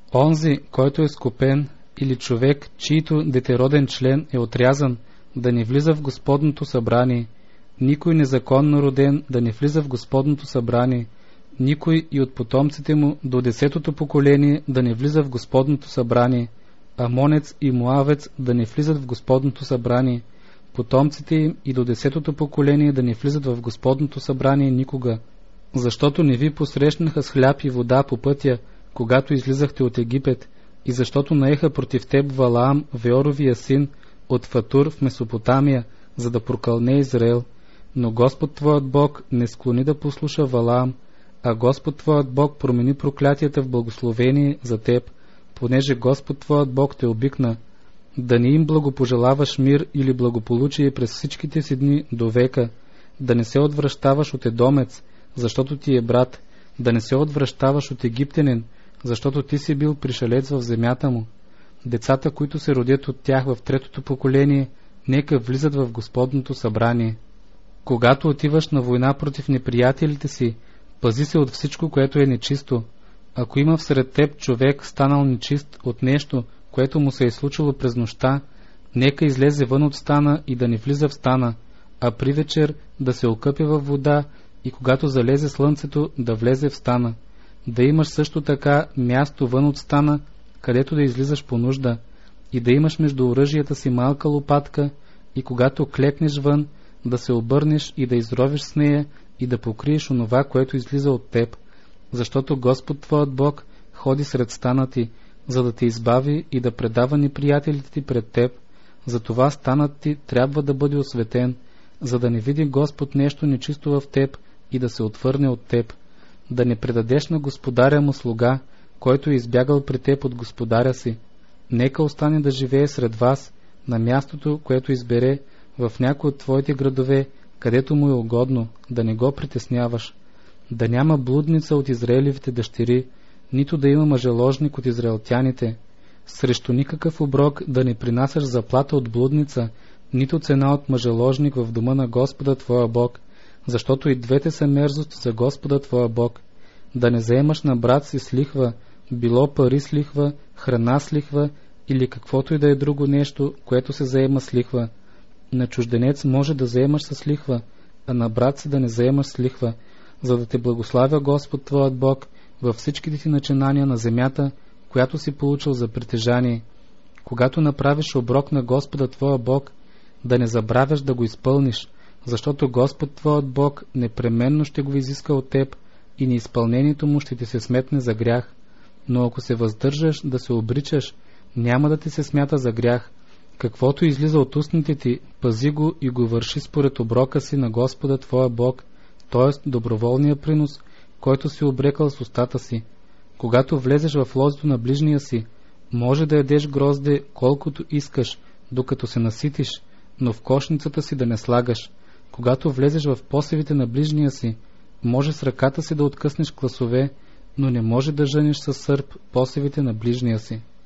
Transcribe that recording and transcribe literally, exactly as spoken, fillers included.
Онзи, който е скопен, или човек, чийто детероден член е отрязан, да не влиза в Господното събрание, никой незаконно роден да не влиза в Господното събрание, никой и от потомците му до десетото поколение да не влиза в Господното събрание, Амонец и Моавец да не влизат в Господното събрание, потомците им и до десетото поколение да не влизат в Господното събрание никога, защото не ви посрещнаха с хляб и вода по пътя, когато излизахте от Египет, и защото наеха против теб Валаам, Веоровия син, от Фатур в Месопотамия, за да прокълне Израел. Но Господ твоят Бог не склони да послуша Валаам, а Господ твоят Бог промени проклятията в благословение за теб, понеже Господ твоят Бог те обикна, да не им благопожелаваш мир или благополучие през всичките си дни до века, да не се отвръщаваш от едомец, защото ти е брат, да не се отвръщаваш от египтянин, защото ти си бил пришелец в земята му. Децата, които се родят от тях в третото поколение, нека влизат в Господното събрание. Когато отиваш на война против неприятелите си, пази се от всичко, което е нечисто. Ако има всред теб човек станал нечист от нещо, което му се е случило през нощта, нека излезе вън от стана и да не влиза в стана, а при вечер да се окъпе във вода и когато залезе слънцето, да влезе в стана. Да имаш също така място вън от стана, където да излизаш по нужда, и да имаш между оръжията си малка лопатка, и когато клекнеш вън, да се обърнеш и да изровиш с нея и да покриеш онова, което излиза от теб, защото Господ твоят Бог ходи сред стана ти, за да те избави и да предава неприятелите ти пред теб. Затова станът ти трябва да бъде осветен, за да не види Господ нещо нечисто в теб и да се отвърне от теб. Да не предадеш на господаря му слуга, който е избягал при теб от господаря си. Нека остане да живее сред вас, на мястото, което избере, в някой от твоите градове, където му е угодно, да не го притесняваш. Да няма блудница от Израелевите дъщери, нито да има мъжеложник от израелтяните. Срещу никакъв оброк да не принасяш заплата от блудница, нито цена от мъжеложник в дома на Господа твоя Бог, защото и двете са мерзост за Господа твоя Бог. Да не заемаш на брат си с лихва, било пари с лихва, храна с лихва или каквото и да е друго нещо, което се заема с лихва. На чужденец може да заемаш с лихва, а на брат си да не заемаш с лихва, за да те благославя Господ твоят Бог във всичките ти начинания на земята, която си получил за притежание. Когато направиш оброк на Господа твоя Бог, да не забравяш да го изпълниш, защото Господ твоят Бог непременно ще го изиска от теб и неизпълнението му ще ти се сметне за грях. Но ако се въздържаш да се обричаш, няма да ти се смята за грях. Каквото излиза от устните ти, пази го и го върши според оброка си на Господа твоя Бог, т.е. доброволния принос, който си обрекал с устата си. Когато влезеш в лозето на ближния си, може да ядеш грозде колкото искаш, докато се наситиш, но в кошницата си да не слагаш. Когато влезеш в посевите на ближния си, може с ръката си да откъснеш класове, но не може да жънеш със сърп посевите на ближния си.